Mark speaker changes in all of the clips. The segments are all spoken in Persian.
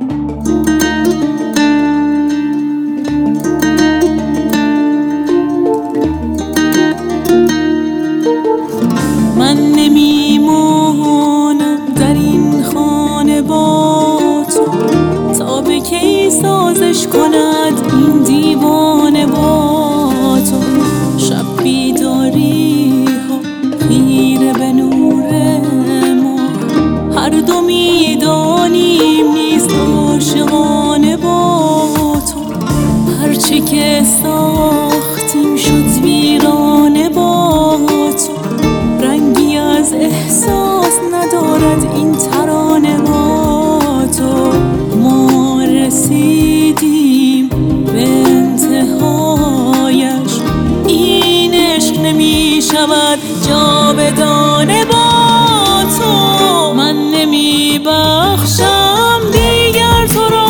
Speaker 1: من نمیمانم در این خانه با تو تا به کی سازش کند این دیوانه با تو. شب بیداری ها خیره به نور ما، هر دو میدانیم نیست عاشقانه با تو. هرچه که ساختیم شد ویرانه با تو، رنگی از احساس ندارد این ترانه با تو. ما رسیدیم به انتهایش، این عشق نمی شود جاودانه با تو. من نمی بخشم دیگر تو را،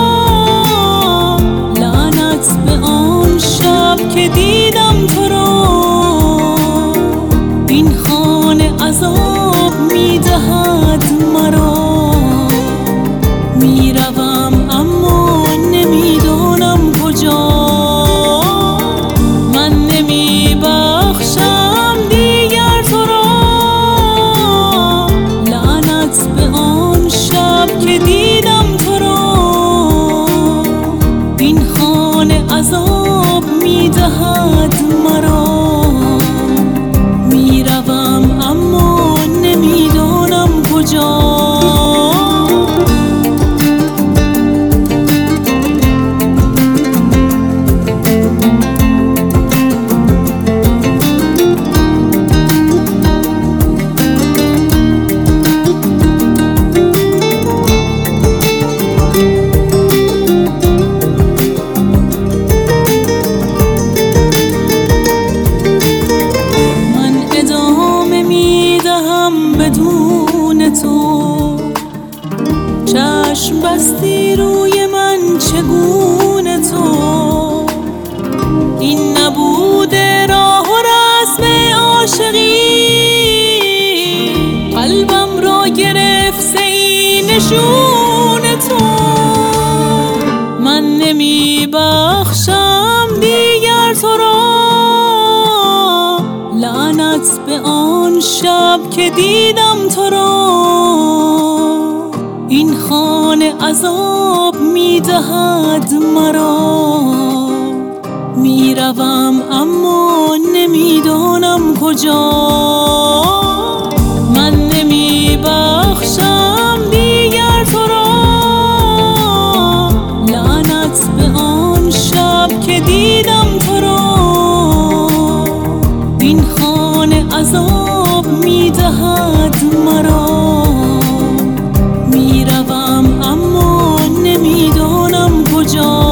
Speaker 1: لعنت به آن شب که دیدم تو را. این خانه عذاب میدهد مرا، میروم اما نمیدانم کجا. من نمی بخشم دیگر تو را، لعنت به آن شب که دیدم تو را. این خانه عذاب میدهد مرا، میروم اما نمیدانم کجا. بدون تو چشم بستی روی من چگونه تو. این نبود راه و رسم عاشقی، قلبم را گرفت سی نشون تو. من نمی بخشم دیگر تو را، لعنت به آن شب که دیدم تو را. این خانه عذاب میدهد مرا، میروم اما نمیدانم کجا. من نمی بخشم دیگر تو را، لعنت به آن شب که دیدم تو را. این خانه عذاب میدهد مرا، میروم اما نمیدانم کجا.